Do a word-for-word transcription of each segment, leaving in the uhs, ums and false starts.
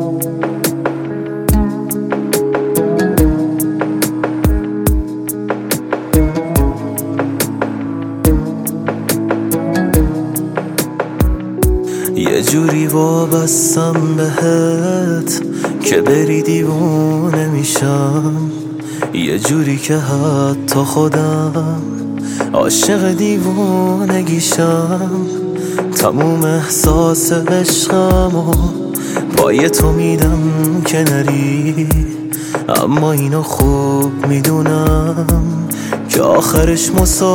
یه جوری وابستم بهت که بری دیوونه میشم، یه جوری که حتی خودم عاشق دیوونگیشم. تموم احساس عشقمو پای تو میدم که نری، اما اینو خوب میدونم که آخرش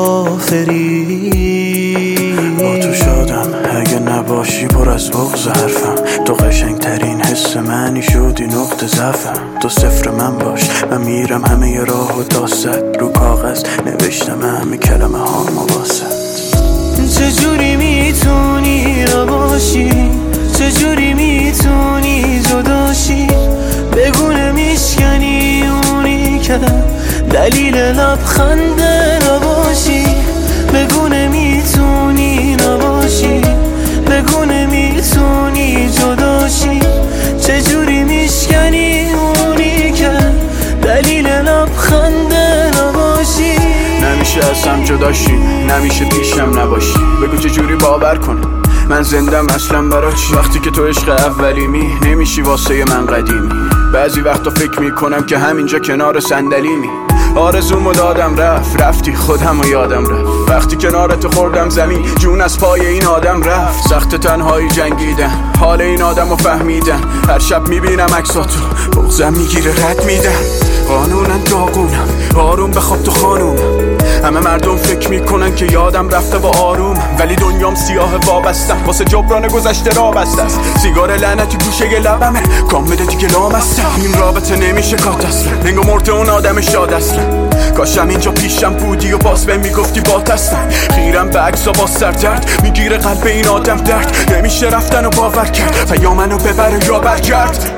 مسافری. با تو شدم اگه نباشی پر از بغض حرفم، تو قشنگ ترین حس منی شدی نقطه ضعفم. تو صفر من باش من میرم همه ی راه و داست، رو کاغذ نوشتم همه کلمه ها واسط. چجوری میتونی نباشی، چجوری میتونی جداشی، بگو نمیشکنی اونی که دلیل لبخند نباشی. بگو نمیتونی نباشی، بگو نمیتونی جداشی، چجوری میشکنی اونی که دلیل لبخند نباشی. نمیشه اصلا جداشی، نمیشه پیشم نباشی. بگو چجوری باور کنم من زندم اصلا برا چی، وقتی که تو عشق اولیمی نمیشی واسه من قدیمی. بعضی وقتا فکر میکنم که همینجا کنار صندلیمی. آرزومو دادم رفت، رفتی خودمو یادم رفت. وقتی کنارت خوردم زمین جون از پای این آدم رفت. سخت تنهایی جنگیدن، حال این آدمو فهمیدن. هر شب میبینم عکساتو بغضم میگیره رد میدن. قانونن داغونم آروم بخواب تو خانوم. همه مردم فکر میکنن که یادم رفته با آروم، ولی دنیام سیاه وابستم واسه جبران گذشته را بسته است. سیگار لعنتی گوشه لبمه کام بده دیگه لامستم. این رابطه نمیشه کات اصلا، انگار مرده اون آدم شاد اصلا. کاشم اینجا پیشم بودی و باز به میگفتی بات هستم. خیرم به عکسا با سردرد میگیره قلب این آدم درد. نمیشه رفتن و باور کرد و یا منو ببره یا برگرد.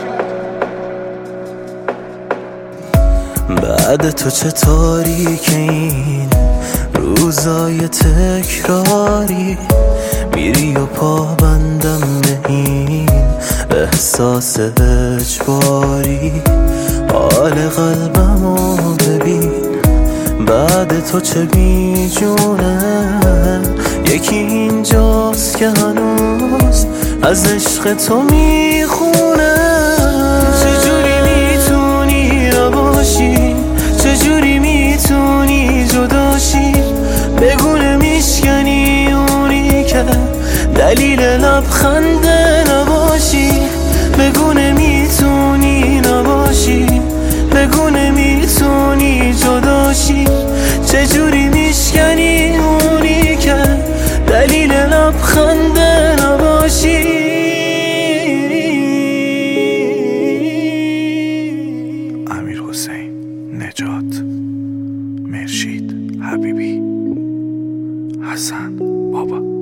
بعد تو چه تاریک این روزای تکراری، میری و پابندم به این احساس اجباری. حال قلبمو ببین بعد تو چه بیجونه، یکی اینجاست که هنوز از عشق تو میخونه. چجوری میتونی نباشی، چجوری میتونی جداشی، بگو نمیشکنی اونی که دلیل لبخند نباشی. بگو نمیتونی نباشی، بگو نمیتونی جداشی، چجوری میشکنی اونی که دلیل لبخند نباشی. امیر حسین، نجات، مرشید، حبیبی، حسن بابا.